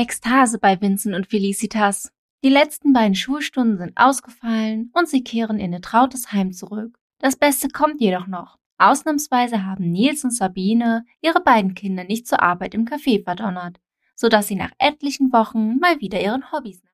Ekstase bei Vincent und Felicitas. Die letzten beiden Schulstunden sind ausgefallen und sie kehren in ihr trautes Heim zurück. Das Beste kommt jedoch noch. Ausnahmsweise haben Nils und Sabine ihre beiden Kinder nicht zur Arbeit im Café verdonnert, sodass sie nach etlichen Wochen mal wieder ihren Hobbys nachgehen.